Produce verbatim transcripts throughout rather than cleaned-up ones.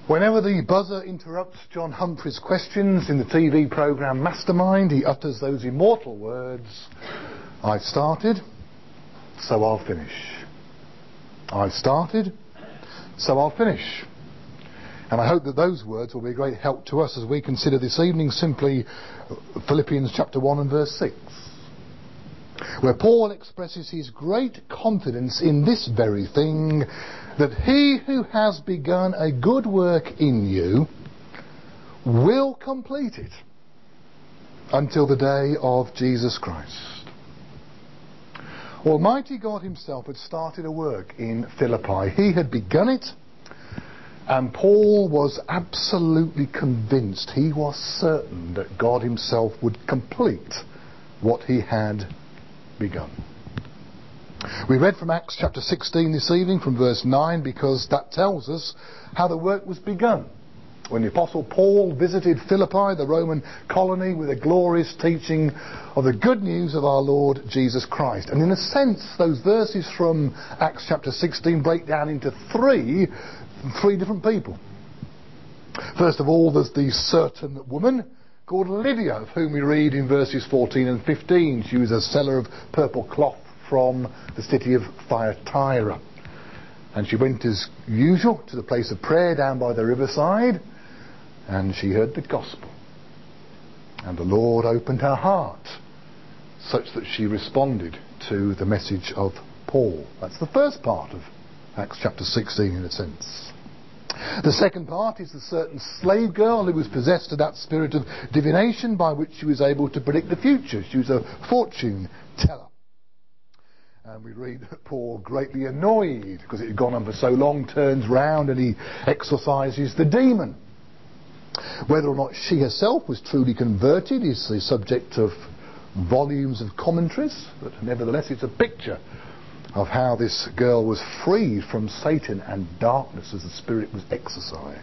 Whenever the buzzer interrupts John Humphrey's questions in the T V programme Mastermind, he utters those immortal words, "I've started, so I'll finish. I've started, so I'll finish." And I hope that those words will be a great help to us as we consider this evening simply Philippians chapter one and verse six, where Paul expresses his great confidence in this very thing, that he who has begun a good work in you will complete it until the day of Jesus Christ. Almighty God himself had started a work in Philippi. He had begun it, and Paul was absolutely convinced, he was certain that God himself would complete what he had begun. We read from Acts chapter sixteen this evening from verse nine, because that tells us how the work was begun. When the Apostle Paul visited Philippi, the Roman colony, with a glorious teaching of the good news of our Lord Jesus Christ. And in a sense, those verses from Acts chapter sixteen break down into three, three different people. First of all, there's the certain woman called Lydia, of whom we read in verses fourteen and fifteen. She was a seller of purple cloth from the city of Thyatira. And she went as usual to the place of prayer down by the riverside, and she heard the gospel. And the Lord opened her heart such that she responded to the message of Paul. That's the first part of Acts chapter sixteen in a sense. The second part is the certain slave girl who was possessed of that spirit of divination by which she was able to predict the future. She was a fortune teller. And we read that Paul, greatly annoyed because it had gone on for so long, turns round and he exorcises the demon. Whether or not she herself was truly converted is the subject of volumes of commentaries, but nevertheless it's a picture of how this girl was freed from Satan and darkness as the spirit was exorcised.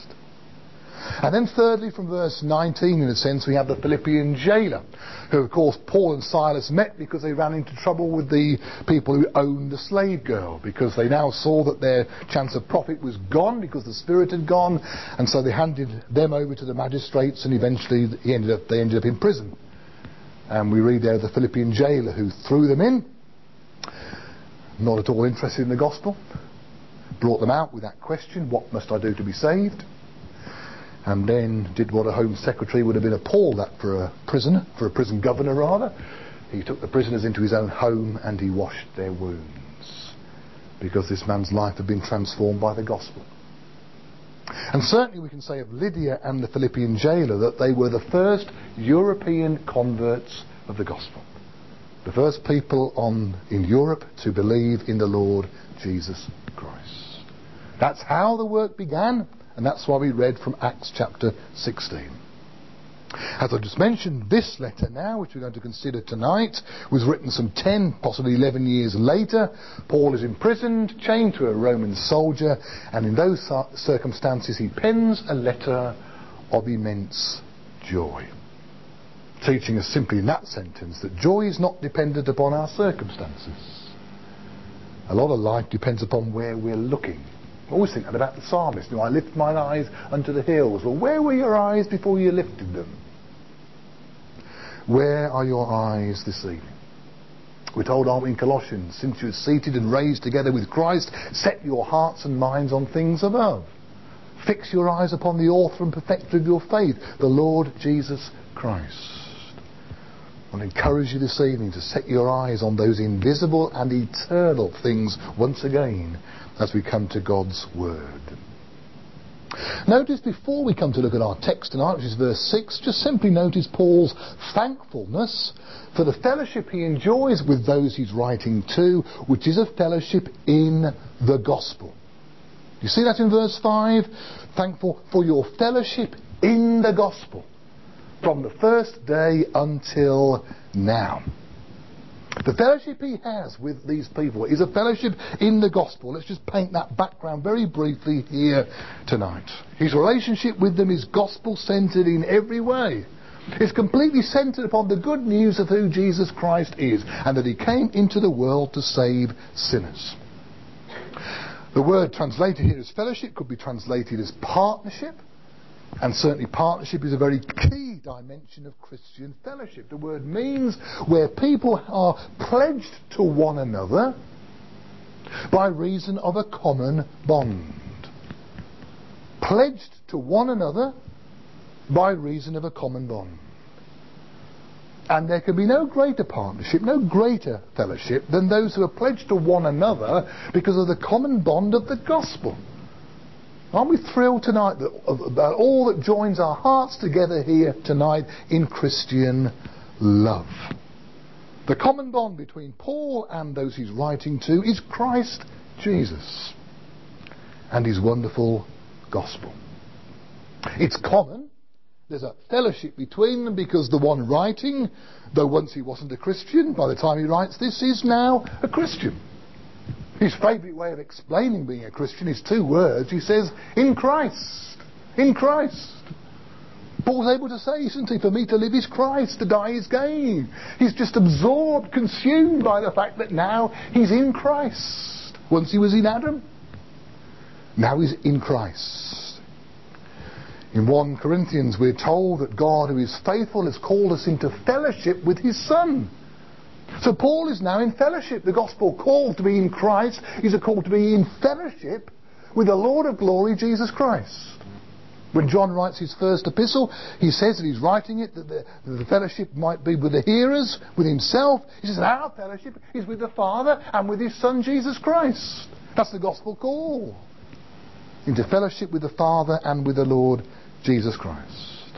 And then thirdly, from verse nineteen, in a sense, we have the Philippian jailer, who of course Paul and Silas met because they ran into trouble with the people who owned the slave girl, because they now saw that their chance of profit was gone because the spirit had gone, and so they handed them over to the magistrates, and eventually he ended up, they ended up in prison. And we read there of the Philippian jailer who threw them in, not at all interested in the gospel, brought them out with that question, what must I do to be saved? And then did what a Home Secretary would have been appalled at for a prisoner, for a prison governor rather. He took the prisoners into his own home and he washed their wounds, because this man's life had been transformed by the gospel. And certainly we can say of Lydia and the Philippian jailer that they were the first European converts of the gospel. The first people on in Europe to believe in the Lord Jesus Christ. That's how the work began, and that's why we read from Acts chapter sixteen. As I just mentioned, this letter now, which we're going to consider tonight, was written some ten, possibly eleven years later. Paul is imprisoned, chained to a Roman soldier, and in those circumstances he pens a letter of immense joy, teaching us simply in that sentence that joy is not dependent upon our circumstances. A lot of life depends upon where we're looking. I'm always thinking about the psalmist. You know, I lift mine eyes unto the hills. Well, where were your eyes before you lifted them? Where are your eyes this evening? We're told, aren't we, in Colossians, since you're seated and raised together with Christ, set your hearts and minds on things above. Fix your eyes upon the author and perfecter of your faith, the Lord Jesus Christ. I want to encourage you this evening to set your eyes on those invisible and eternal things once again as we come to God's Word. Notice, before we come to look at our text tonight, which is verse six, just simply notice Paul's thankfulness for the fellowship he enjoys with those he's writing to, which is a fellowship in the gospel. You see that in verse five? Thankful for your fellowship in the gospel, from the first day until now. The fellowship he has with these people is a fellowship in the gospel. Let's just paint that background very briefly here tonight. His relationship with them is gospel-centred in every way. It's completely centred upon the good news of who Jesus Christ is, and that he came into the world to save sinners. The word translated here as fellowship could be translated as partnership, and certainly partnership is a very key dimension of Christian fellowship. The word means where people are pledged to one another by reason of a common bond. Pledged to one another by reason of a common bond. And there can be no greater partnership, no greater fellowship than those who are pledged to one another because of the common bond of the gospel. Aren't we thrilled tonight that, about all that joins our hearts together here tonight in Christian love? The common bond between Paul and those he's writing to is Christ Jesus and his wonderful gospel. It's common. There's a fellowship between them because the one writing, though once he wasn't a Christian, by the time he writes this, is now a Christian. His favourite way of explaining being a Christian is two words. He says, in Christ. In Christ. Paul's able to say, isn't he, for me to live is Christ, to die is gain. He's just absorbed, consumed by the fact that now he's in Christ. Once he was in Adam, now he's in Christ. In First Corinthians we're told that God, who is faithful, has called us into fellowship with his Son. So Paul is now in fellowship. The gospel call to be in Christ is a call to be in fellowship with the Lord of glory, Jesus Christ. When John writes his first epistle, he says that he's writing it that the, that the fellowship might be with the hearers, with himself. He says our fellowship is with the Father and with his Son Jesus Christ. That's the gospel call. Into fellowship with the Father and with the Lord Jesus Christ.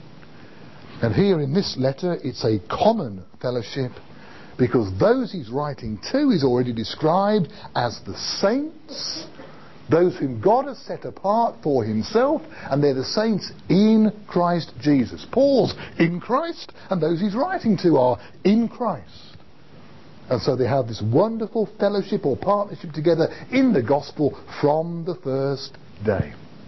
And here in this letter it's a common fellowship because those he's writing to is already described as the saints, those whom God has set apart for himself, and they're the saints in Christ Jesus. Paul's in Christ, and those he's writing to are in Christ. And so they have this wonderful fellowship or partnership together in the gospel from the first day.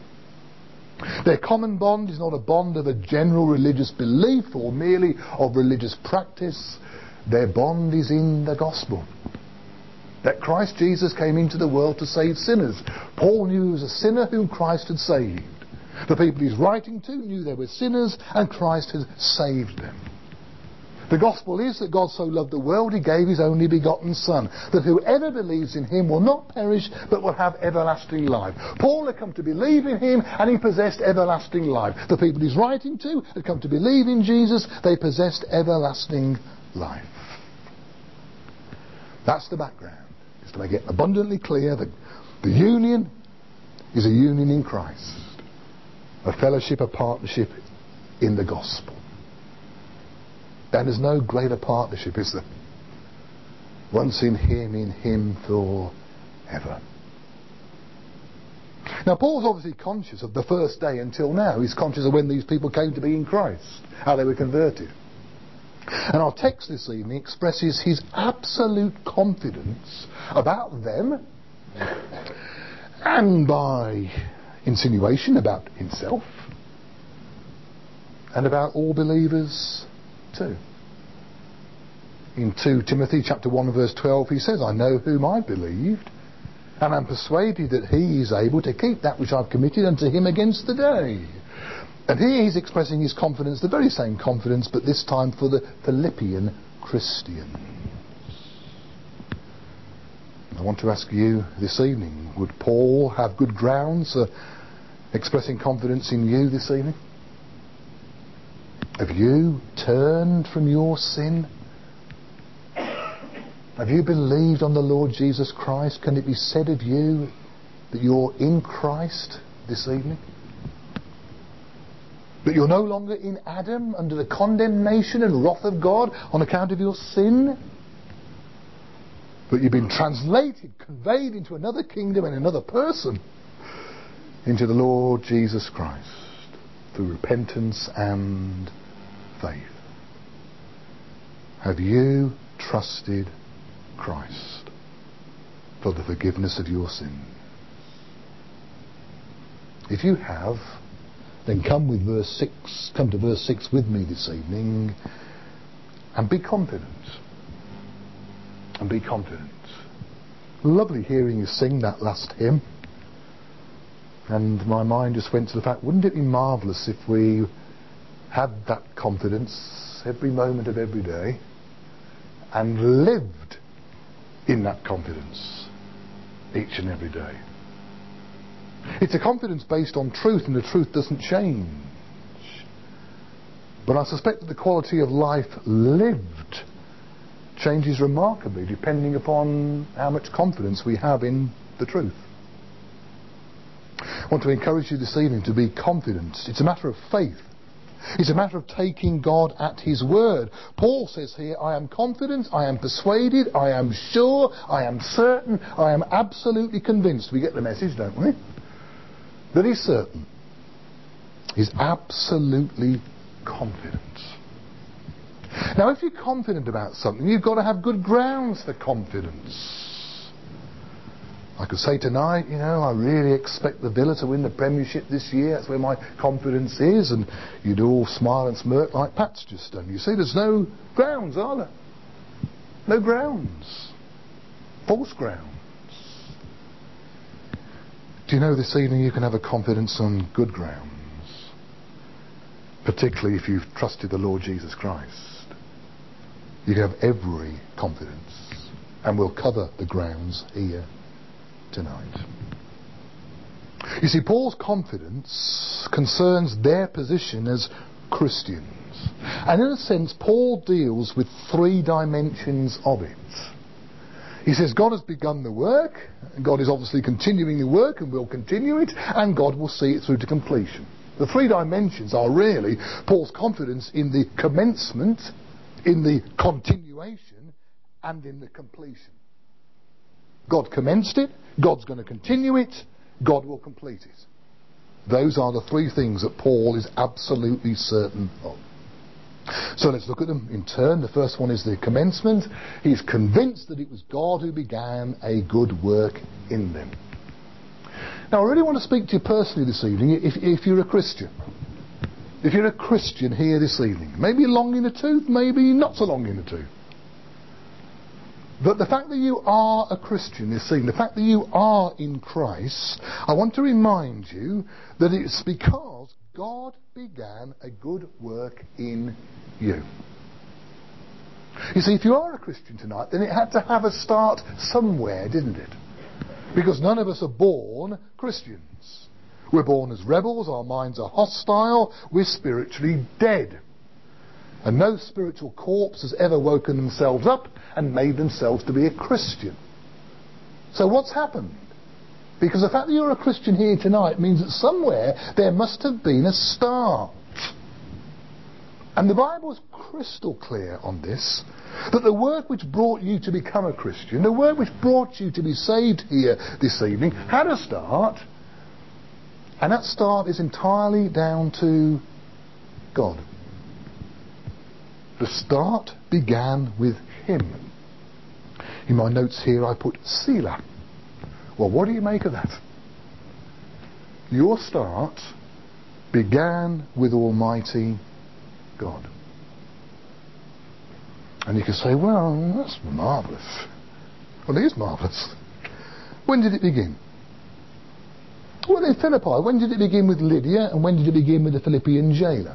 Their common bond is not a bond of a general religious belief or merely of religious practice. Their bond is in the gospel. That Christ Jesus came into the world to save sinners. Paul knew he was a sinner whom Christ had saved. The people he's writing to knew they were sinners and Christ had saved them. The gospel is that God so loved the world he gave his only begotten Son, that whoever believes in him will not perish but will have everlasting life. Paul had come to believe in him and he possessed everlasting life. The people he's writing to had come to believe in Jesus, they possessed everlasting life. That's the background. Just to make it abundantly clear that the union is a union in Christ, a fellowship, a partnership in the gospel. And there's no greater partnership, is there? Once in him, in him forever. Now Paul's obviously conscious of the first day until now. He's conscious of when these people came to be in Christ, how they were converted. And our text this evening expresses his absolute confidence about them and by insinuation about himself and about all believers too. In Second Timothy chapter one verse twelve he says, I know whom I believed and am persuaded that he is able to keep that which I've committed unto him against the day. And here he's expressing his confidence, the very same confidence, but this time for the Philippian Christians. I want to ask you this evening, would Paul have good grounds for expressing confidence in you this evening? Have you turned from your sin? Have you believed on the Lord Jesus Christ? Can it be said of you that you're in Christ this evening? That you're no longer in Adam under the condemnation and wrath of God on account of your sin? But you've been translated, conveyed into another kingdom and another person, into the Lord Jesus Christ through repentance and faith. Have you trusted Christ for the forgiveness of your sins? If you have, then come with verse six, come to verse six with me this evening and be confident. And be confident. Lovely hearing you sing that last hymn. And my mind just went to the fact, wouldn't it be marvellous if we had that confidence every moment of every day and lived in that confidence each and every day? It's a confidence based on truth, and the truth doesn't change. But I suspect that the quality of life lived changes remarkably depending upon how much confidence we have in the truth. I want to encourage you this evening to be confident. It's a matter of faith. It's a matter of taking God at His word. Paul says here, I am confident, I am persuaded, I am sure, I am certain, I am absolutely convinced. We get the message, don't we? That he's certain. He's absolutely confident. Now, if you're confident about something, you've got to have good grounds for confidence. I could say tonight, you know, I really expect the Villa to win the Premiership this year. That's where my confidence is. And you'd all smile and smirk like Pat's just done. You see, there's no grounds, are there? No grounds. False grounds. Do you know this evening you can have a confidence on good grounds? Particularly if you've trusted the Lord Jesus Christ. You can have every confidence. And we'll cover the grounds here tonight. You see, Paul's confidence concerns their position as Christians. And in a sense, Paul deals with three dimensions of it. He says God has begun the work, and God is obviously continuing the work and will continue it, and God will see it through to completion. The three dimensions are really Paul's confidence in the commencement, in the continuation, and in the completion. God commenced it, God's going to continue it, God will complete it. Those are the three things that Paul is absolutely certain of. So let's look at them in turn. The first one is the commencement. He's convinced that it was God who began a good work in them. Now, I really want to speak to you personally this evening, if, if you're a Christian. If you're a Christian here this evening, maybe long in the tooth, maybe not so long in the tooth. But the fact that you are a Christian this evening, the fact that you are in Christ, I want to remind you that it's because God began a good work in you. You see, if you are a Christian tonight, then it had to have a start somewhere, didn't it? Because none of us are born Christians. We're born as rebels, our minds are hostile, we're spiritually dead. And no spiritual corpse has ever woken themselves up and made themselves to be a Christian. So what's happened? Because the fact that you're a Christian here tonight means that somewhere there must have been a start. And the Bible is crystal clear on this, that the work which brought you to become a Christian, the work which brought you to be saved here this evening, had a start. And that start is entirely down to God. The start began with Him. In my notes here I put Selah. Well, what do you make of that? Your start began with Almighty God. And you can say, well, that's marvellous. Well, it is marvellous. When did it begin? Well, in Philippi, when did it begin with Lydia, and when did it begin with the Philippian jailer?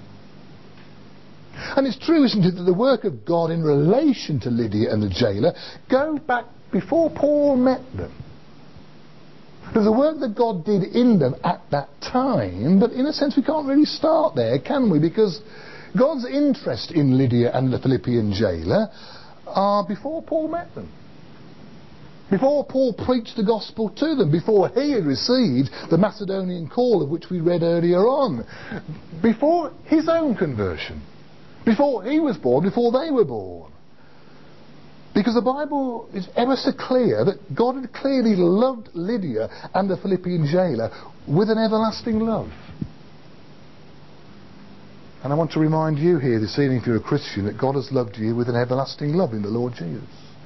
And it's true, isn't it, that the work of God in relation to Lydia and the jailer go back before Paul met them. There's a work that God did in them at that time, but in a sense we can't really start there, can we? Because God's interest in Lydia and the Philippian jailer are before Paul met them. Before Paul preached the gospel to them, before he had received the Macedonian call of which we read earlier on, before his own conversion, before he was born, before they were born. Because the Bible is ever so clear that God had clearly loved Lydia and the Philippian jailer with an everlasting love. And I want to remind you here this evening, if you're a Christian, that God has loved you with an everlasting love in the Lord Jesus.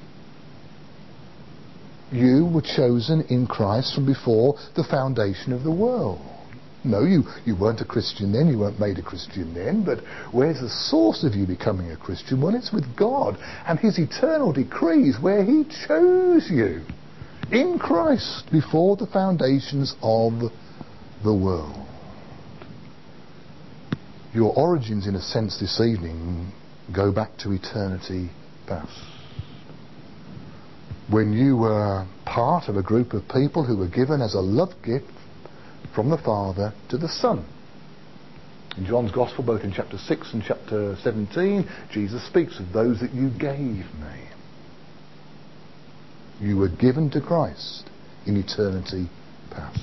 You were chosen in Christ from before the foundation of the world. No, you, you weren't a Christian then, you weren't made a Christian then, but where's the source of you becoming a Christian? Well, it's with God and His eternal decrees where He chose you in Christ before the foundations of the world. Your origins, in a sense, this evening go back to eternity past, when you were part of a group of people who were given as a love gift from the Father to the Son. In John's Gospel, both in chapter six and chapter seventeen, Jesus speaks of those that you gave me. You were given to Christ in eternity past.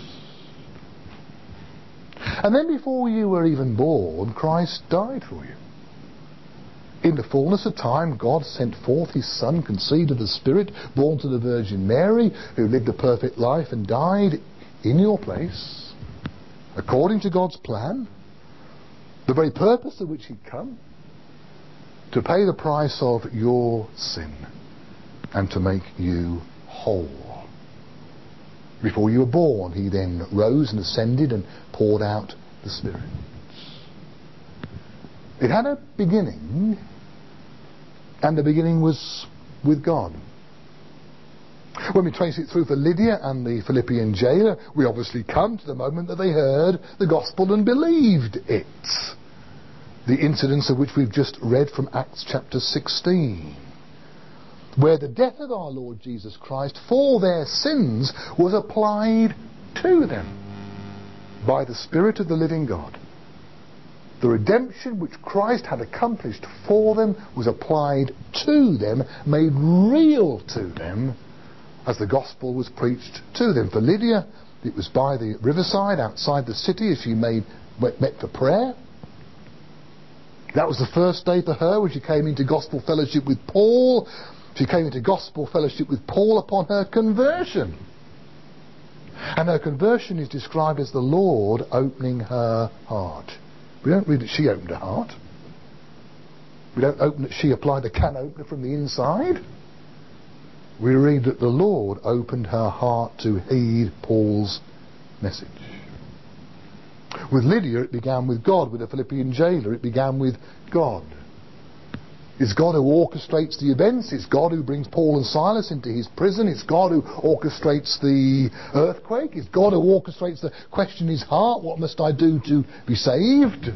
And then before you were even born, Christ died for you. In the fullness of time, God sent forth his Son, conceived of the Spirit, born to the Virgin Mary, who lived a perfect life and died in your place, according to God's plan, the very purpose of which he'd come, to pay the price of your sin and to make you whole. Before you were born, he then rose and ascended and poured out the Spirit. It had a beginning, and the beginning was with God. When we trace it through for Lydia and the Philippian jailer, we obviously come to the moment that they heard the gospel and believed it. The incidents of which we've just read from Acts chapter sixteen, where the death of our Lord Jesus Christ for their sins was applied to them by the Spirit of the living God. The redemption which Christ had accomplished for them was applied to them, made real to them, as the gospel was preached to them. For Lydia, it was by the riverside outside the city as she made, met for prayer. That was the first day for her when she came into gospel fellowship with Paul. She came into gospel fellowship with Paul upon her conversion. And her conversion is described as the Lord opening her heart. We don't read that she opened her heart. We don't open that she applied a can opener from the inside. We read that the Lord opened her heart to heed Paul's message. With Lydia it began with God. With the Philippian jailer it began with God. It's God who orchestrates the events. It's God who brings Paul and Silas into his prison. It's God who orchestrates the earthquake. It's God who orchestrates the question in his heart, what must I do to be saved?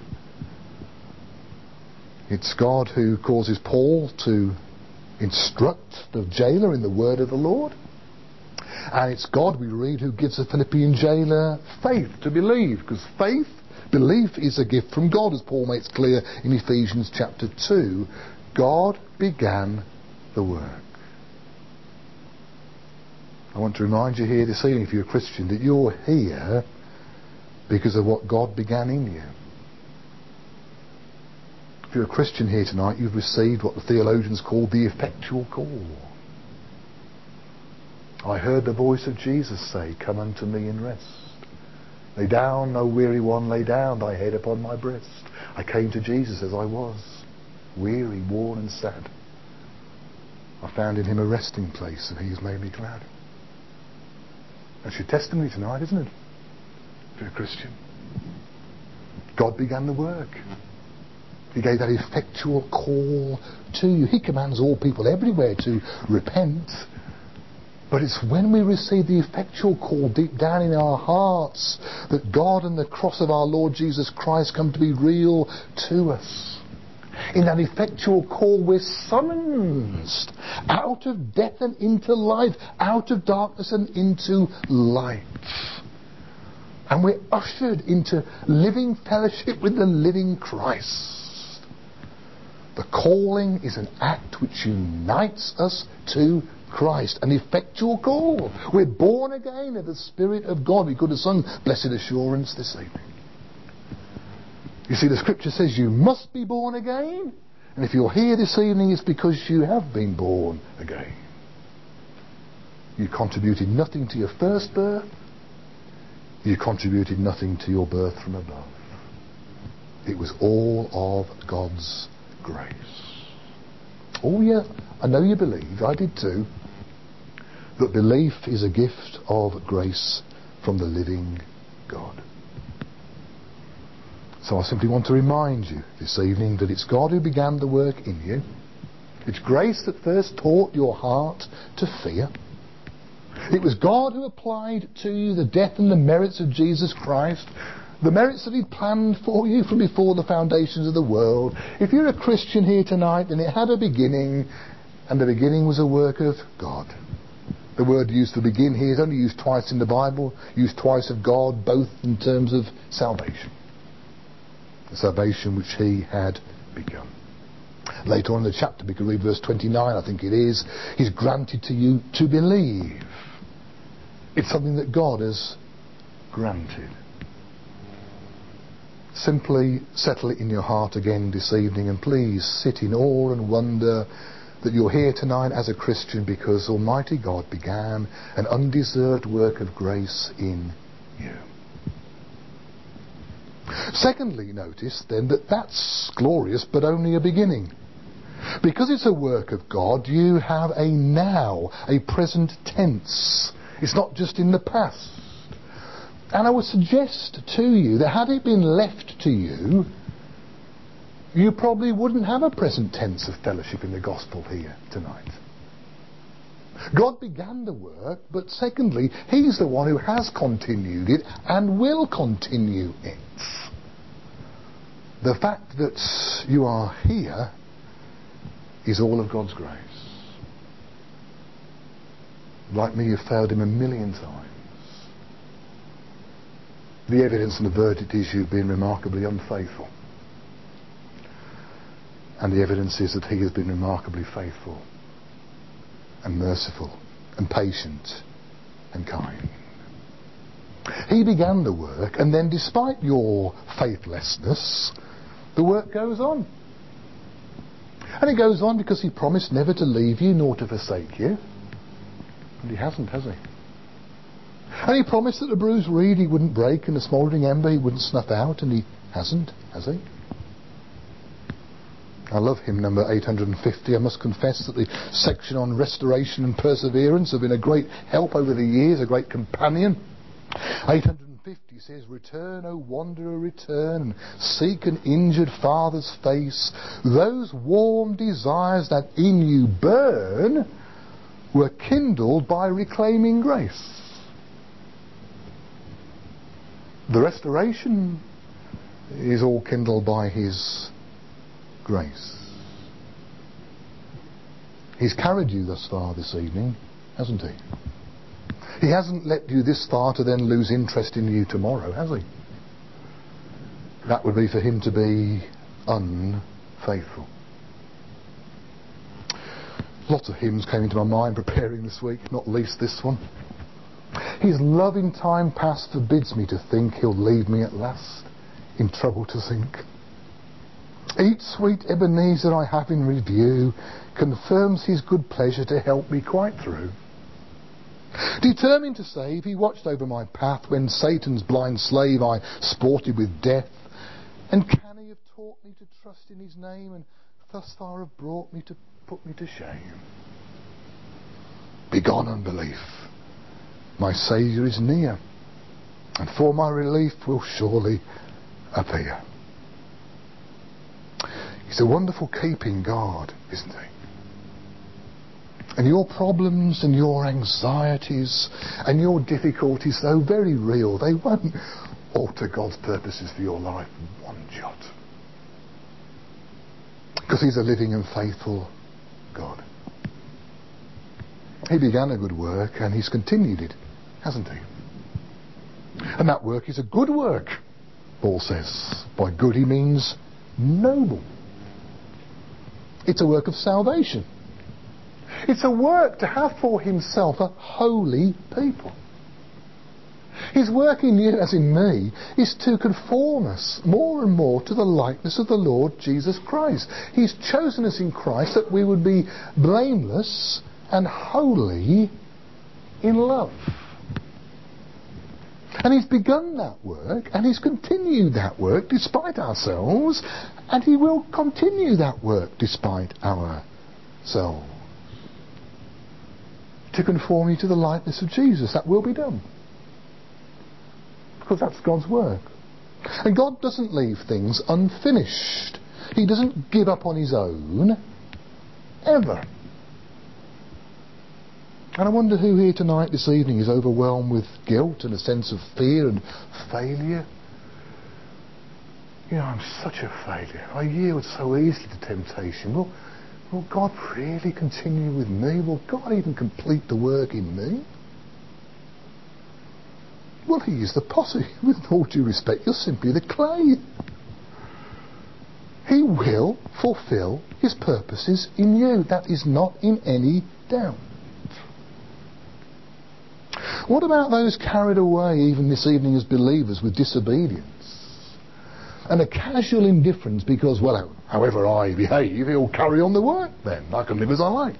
It's God who causes Paul to instruct the jailer in the word of the Lord. And it's God, we read, who gives the Philippian jailer faith to believe, because faith, belief is a gift from God, as Paul makes clear in Ephesians chapter two. God began the work. I want to remind you here this evening, if you're a Christian, that you're here because of what God began in you. If you're a Christian here tonight, you've received what the theologians call the effectual call. I heard the voice of Jesus say, "Come unto me and rest. Lay down, O weary one, lay down thy head upon my breast." I came to Jesus as I was, weary, worn and sad. I found in him a resting place, and he has made me glad. That's your testimony tonight, isn't it? If you're a Christian. God began the work. He gave that effectual call to you. He commands all people everywhere to repent. But it's when we receive the effectual call deep down in our hearts that God and the cross of our Lord Jesus Christ come to be real to us. In that effectual call we're summoned out of death and into life, out of darkness and into light. And we're ushered into living fellowship with the living Christ. The calling is an act which unites us to Christ, an effectual call. We're born again of the Spirit of God. We could have sung Blessed Assurance this evening. You see, the scripture says you must be born again, and if you're here this evening it's because you have been born again. You contributed nothing to your first birth. You contributed nothing to your birth from above. It was all of God's grace. Oh yeah, I know you believe, I did too, that belief is a gift of grace from the living God. So I simply want to remind you this evening that it's God who began the work in you. It's grace that first taught your heart to fear. It was God who applied to you the death and the merits of Jesus Christ, the merits that He'd planned for you from before the foundations of the world. If you're a Christian here tonight, then it had a beginning, and the beginning was a work of God. The word used for begin here is only used twice in the Bible, used twice of God, both in terms of salvation. The salvation which He had begun. Later on in the chapter, we can read verse twenty-nine, I think it is, He's granted to you to believe. It's something that God has granted. Simply settle it in your heart again this evening, and please sit in awe and wonder that you're here tonight as a Christian because Almighty God began an undeserved work of grace in you. Secondly, notice then that that's glorious but only a beginning. Because it's a work of God, you have a now, a present tense. It's not just in the past. And I would suggest to you that had it been left to you, you probably wouldn't have a present tense of fellowship in the gospel here tonight. God began the work, but secondly, He's the one who has continued it and will continue it. The fact that you are here is all of God's grace. Like me, you've failed Him a million times. The evidence and the verdict is you've been remarkably unfaithful. And the evidence is that He has been remarkably faithful and merciful and patient and kind. He began the work, and then despite your faithlessness, the work goes on. And it goes on because He promised never to leave you nor to forsake you. And He hasn't, has He? And He promised that the bruised reed He wouldn't break and the smouldering ember He wouldn't snuff out, and He hasn't, has He? I love hymn number eight hundred fifty. I must confess that the section on restoration and perseverance have been a great help over the years, a great companion. eight hundred fifty says, "Return, O wanderer, return, and seek an injured father's face. Those warm desires that in you burn were kindled by reclaiming grace." The restoration is all kindled by His grace. He's carried you thus far this evening, hasn't He? He hasn't let you this far to then lose interest in you tomorrow, has He? That would be for Him to be unfaithful. Lots of hymns came into my mind preparing this week, not least this one. His love in time past forbids me to think He'll leave me at last in trouble to sink. Each sweet Ebenezer I have in review confirms His good pleasure to help me quite through. Determined to save, He watched over my path when Satan's blind slave I sported with death. And can He have taught me to trust in His name, and thus far have brought me to put me to shame? Begone unbelief, my Saviour is near, and for my relief will surely appear. He's a wonderful keeping God, isn't He? And your problems and your anxieties and your difficulties, though very real, they won't alter God's purposes for your life one jot. Because He's a living and faithful God. He began a good work and He's continued it, hasn't He? And that work is a good work, Paul says. By good he means noble. It's a work of salvation. It's a work to have for Himself a holy people. His work in you, as in me, is to conform us more and more to the likeness of the Lord Jesus Christ. He's chosen us in Christ that we would be blameless and holy in love. And He's begun that work, and He's continued that work despite ourselves, and He will continue that work despite ourselves. To conform you to the likeness of Jesus. That will be done. Because that's God's work. And God doesn't leave things unfinished. He doesn't give up on His own, ever. And I wonder who here tonight, this evening, is overwhelmed with guilt and a sense of fear and failure. You know, I'm such a failure. I yield so easily to temptation. Will, will God really continue with me? Will God even complete the work in me? Well, he is the potter. With all due respect, you're simply the clay. He will fulfill his purposes in you. That is not in any doubt. What about those carried away even this evening as believers with disobedience and a casual indifference because, well, however I behave, he'll carry on the work then. I can live as I like.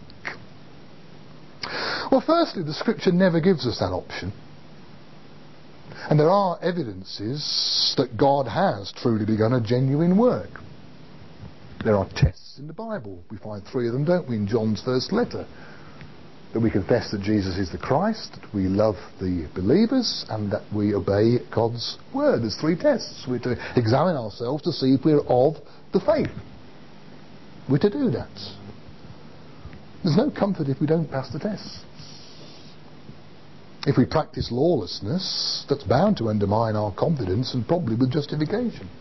Well, firstly, the scripture never gives us that option. And there are evidences that God has truly begun a genuine work. There are tests in the Bible. We find three of them, don't we, in John's first letter. That we confess that Jesus is the Christ, that we love the believers, and that we obey God's word. There's three tests. We're to examine ourselves to see if we're of the faith. We're to do that. There's no comfort if we don't pass the tests. If we practice lawlessness, that's bound to undermine our confidence, and probably with justification.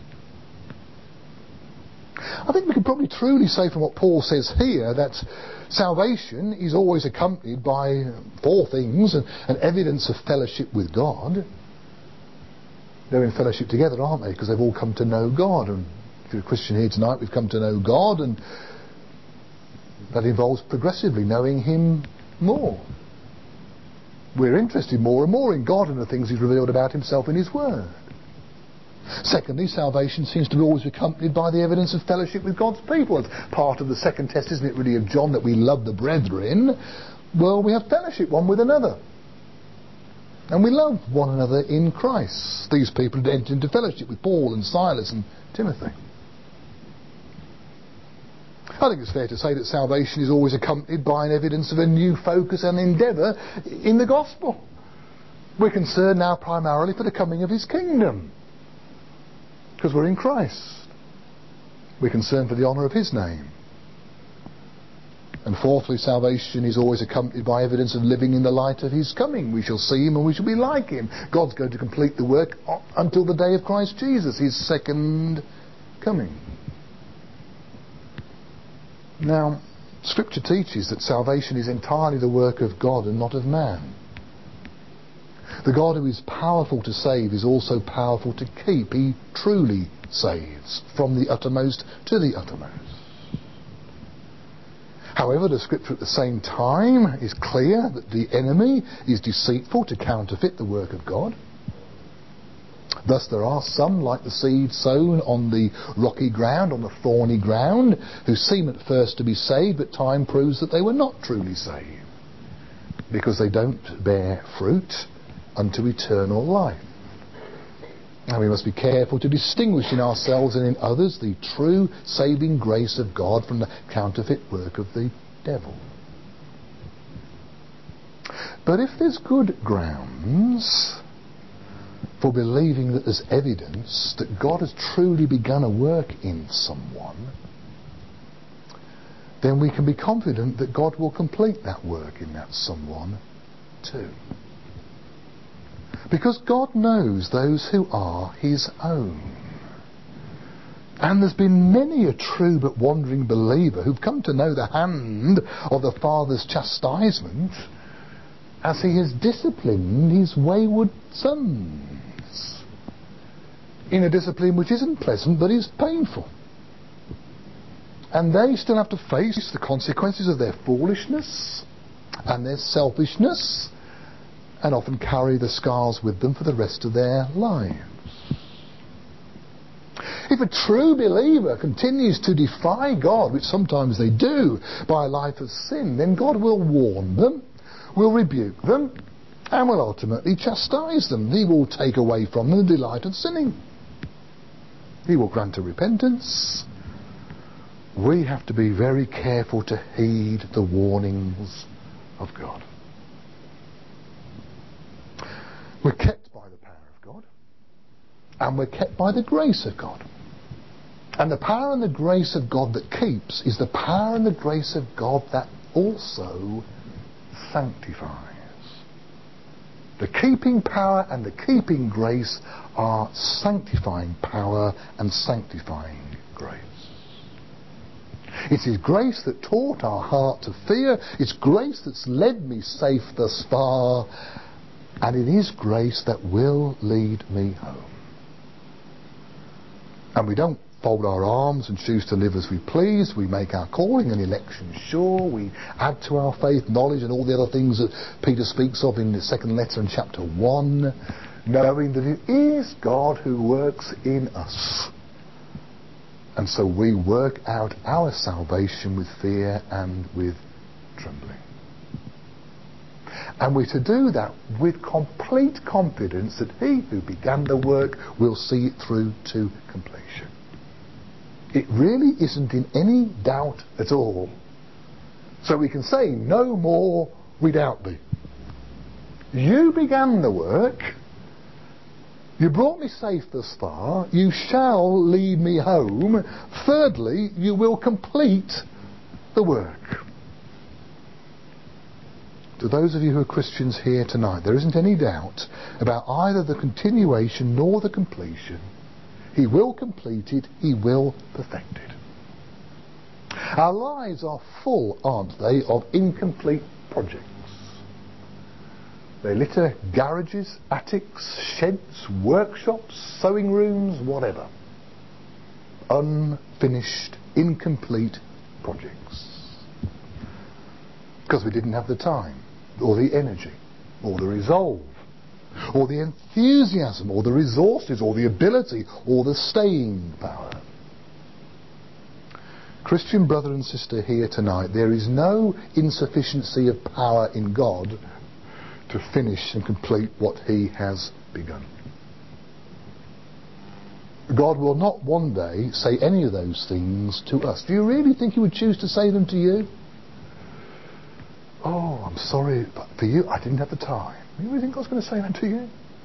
I think we can probably truly say from what Paul says here that salvation is always accompanied by four things: and, and evidence of fellowship with God. They're in fellowship together, aren't they? Because they've all come to know God. And if you're a Christian here tonight, we've come to know God, and that involves progressively knowing him more. We're interested more and more in God and the things he's revealed about himself in his word. Secondly, salvation seems to be always accompanied by the evidence of fellowship with God's people. It's part of the second test, isn't it, really, of John, that we love the brethren. Well, we have fellowship one with another. And we love one another in Christ. These people had entered into fellowship with Paul and Silas and Timothy. I think it's fair to say that salvation is always accompanied by an evidence of a new focus and endeavour in the gospel. We're concerned now primarily for the coming of his kingdom, because we're in Christ. We're concerned for the honour of his name. And fourthly, salvation is always accompanied by evidence of living in the light of his coming. We shall see him and we shall be like him. God's going to complete the work until the day of Christ Jesus, his second coming. Now, Scripture teaches that salvation is entirely the work of God and not of man. The God who is powerful to save is also powerful to keep. He truly saves from the uttermost to the uttermost. However, the Scripture at the same time is clear that the enemy is deceitful to counterfeit the work of God. Thus there are some, like the seed sown on the rocky ground, on the thorny ground, who seem at first to be saved, but time proves that they were not truly saved, because they don't bear fruit unto eternal life. And we must be careful to distinguish in ourselves and in others the true saving grace of God from the counterfeit work of the devil. But if there's good grounds for believing that there's evidence that God has truly begun a work in someone, then we can be confident that God will complete that work in that someone too. Because God knows those who are his own. And there's been many a true but wandering believer who've come to know the hand of the Father's chastisement as he has disciplined his wayward sons, in a discipline which isn't pleasant but is painful. And they still have to face the consequences of their foolishness and their selfishness, and often carry the scars with them for the rest of their lives. If a true believer continues to defy God, which sometimes they do, by a life of sin, then God will warn them, will rebuke them, and will ultimately chastise them. He will take away from them the delight of sinning. He will grant a repentance. We have to be very careful to heed the warnings of God. We're kept by the power of God, and we're kept by the grace of God. And the power and the grace of God that keeps is the power and the grace of God that also sanctifies. The keeping power and the keeping grace are sanctifying power and sanctifying grace. It is grace that taught our heart to fear. It's grace that's led me safe thus far. And it is grace that will lead me home. And we don't fold our arms and choose to live as we please. We make our calling and election sure. We add to our faith knowledge and all the other things that Peter speaks of in the second letter in chapter one, knowing that it is God who works in us. And so we work out our salvation with fear and with trembling. And we're to do that with complete confidence that he who began the work will see it through to completion. It really isn't in any doubt at all. So we can say, no more we doubt thee. You began the work. You brought me safe thus far. You shall lead me home. Thirdly, you will complete the work. To those of you who are Christians here tonight, there isn't any doubt about either the continuation nor the completion. He will complete it. He will perfect it. Our lives are full, aren't they, of incomplete projects. They litter garages, attics, sheds, workshops, sewing rooms, whatever. Unfinished, incomplete projects. Because we didn't have the time, or the energy, or the resolve, or the enthusiasm, or the resources, or the ability, or the staying power. Christian brother and sister here tonight, there is no insufficiency of power in God to finish and complete what he has begun. God will not one day say any of those things to us. Do you really think he would choose to say them to you? Oh, I'm sorry, but for you, I didn't have the time. You really think God's going to say that to you?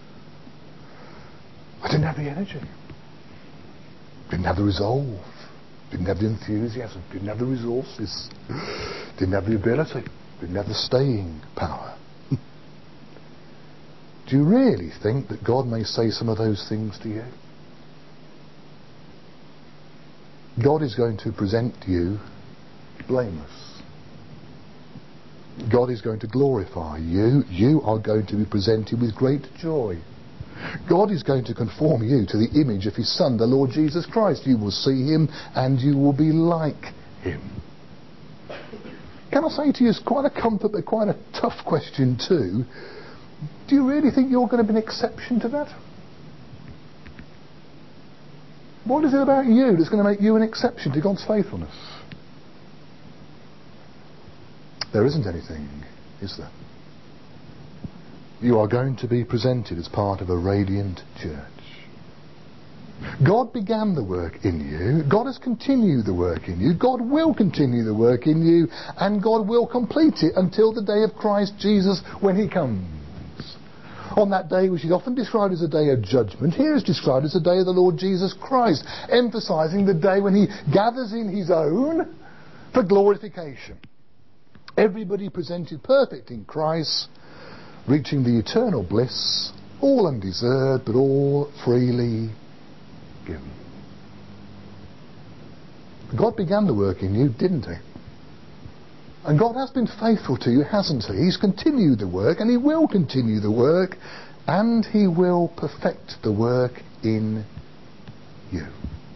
I didn't have the energy. Didn't have the resolve. Didn't have the enthusiasm. Didn't have the resources. Didn't have the ability. Didn't have the staying power. Do you really think that God may say some of those things to you? God is going to present you blameless. God is going to glorify you. You are going to be presented with great joy. God is going to conform you to the image of his Son, the Lord Jesus Christ. You will see him and you will be like him. Can I say to you, it's quite a comfort but quite a tough question too. Do you really think you're going to be an exception to that? What is it about you that's going to make you an exception to God's faithfulness? There isn't anything, is there? You are going to be presented as part of a radiant church. God began the work in you. God has continued the work in you. God will continue the work in you. And God will complete it until the day of Christ Jesus when he comes. On that day, which is often described as a day of judgment, here is described as the day of the Lord Jesus Christ, emphasizing the day when he gathers in his own for glorification. Everybody presented perfect in Christ, reaching the eternal bliss, all undeserved, but all freely given. God began the work in you, didn't he? And God has been faithful to you, hasn't he? He's continued the work, and he will continue the work, and he will perfect the work in you.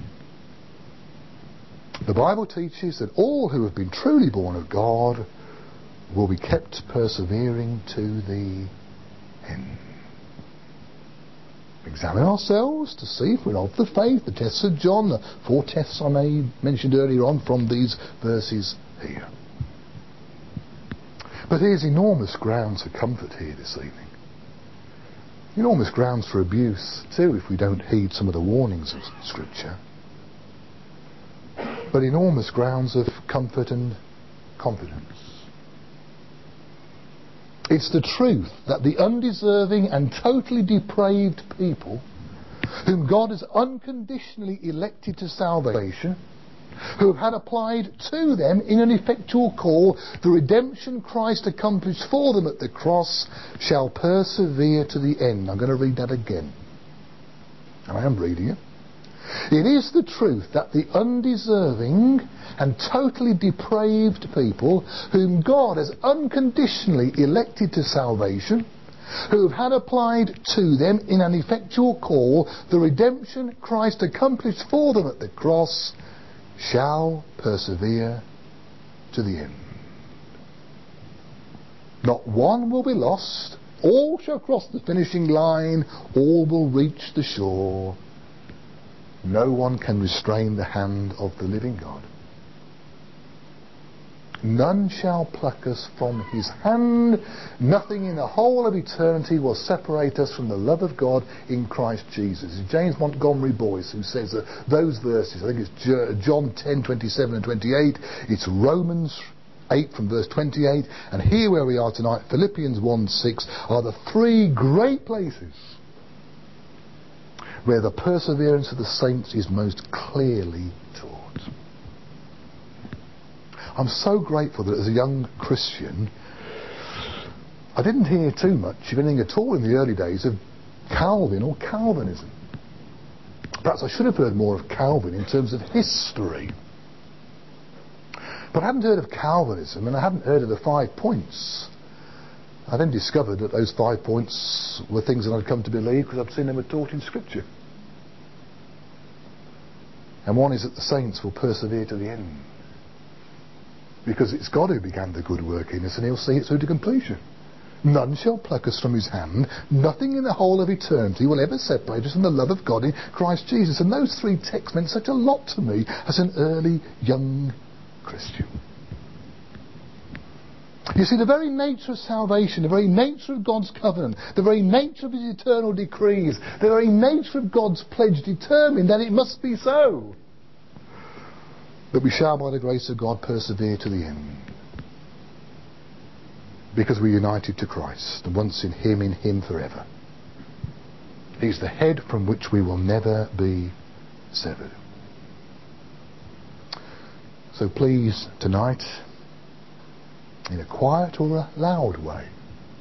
The Bible teaches that all who have been truly born of God will be kept persevering to the end. Examine ourselves to see if we're of the faith. The tests of John, the four tests I made, mentioned earlier on from these verses here. But there's enormous grounds for comfort here this evening. Enormous grounds for abuse too if we don't heed some of the warnings of Scripture. But enormous grounds of comfort and confidence. It's the truth that the undeserving and totally depraved people whom God has unconditionally elected to salvation, who have had applied to them in an effectual call the redemption Christ accomplished for them at the cross, shall persevere to the end. I'm going to read that again. And I am reading it. It is the truth that the undeserving and totally depraved people whom God has unconditionally elected to salvation, who have had applied to them in an effectual call the redemption Christ accomplished for them at the cross, shall persevere to the end. Not one will be lost. All shall cross the finishing line. All will reach the shore. No one can restrain the hand of the living God. None shall pluck us from his hand. Nothing in the whole of eternity will separate us from the love of God in Christ Jesus. It's James Montgomery Boyce who says that those verses, I think it's John ten, twenty-seven and twenty-eight, it's Romans eight from verse twenty-eight, and here where we are tonight, Philippians one six, are the three great places where the perseverance of the saints is most clearly taught. I'm so grateful that as a young Christian, I didn't hear too much, if anything at all, in the early days of Calvin or Calvinism. Perhaps I should have heard more of Calvin in terms of history. But I hadn't heard of Calvinism, and I hadn't heard of the five points. I then discovered that those five points were things that I'd come to believe because I'd seen them were taught in Scripture. And one is that the saints will persevere to the end. Because it's God who began the good work in us, and he'll see it through to completion. None shall pluck us from his hand. Nothing in the whole of eternity will ever separate us from the love of God in Christ Jesus. And those three texts meant such a lot to me as an early young Christian. You see, the very nature of salvation, the very nature of God's covenant, the very nature of his eternal decrees, the very nature of God's pledge determined that it must be so. That we shall, by the grace of God, persevere to the end. Because we're united to Christ, and once in him, in him forever. He's the head from which we will never be severed. So please, tonight, in a quiet or a loud way,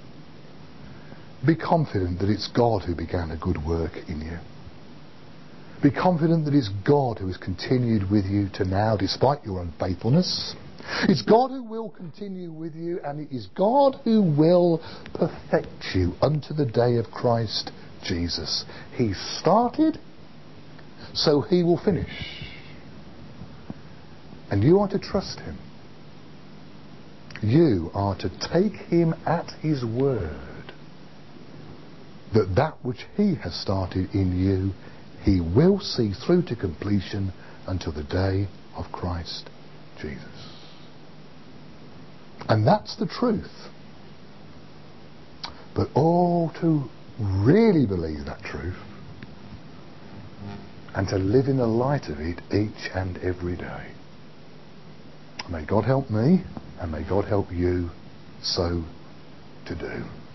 be confident that it's God who began a good work in you. Be confident that it's God who has continued with you to now, despite your unfaithfulness. It's God who will continue with you, and it is God who will perfect you unto the day of Christ Jesus. He started, so he will finish. And you are to trust him. You are to take him at his word, that that which he has started in you, he will see through to completion until the day of Christ Jesus. And that's the truth. But oh, to really believe that truth and to live in the light of it each and every day. May God help me, and may God help you so to do.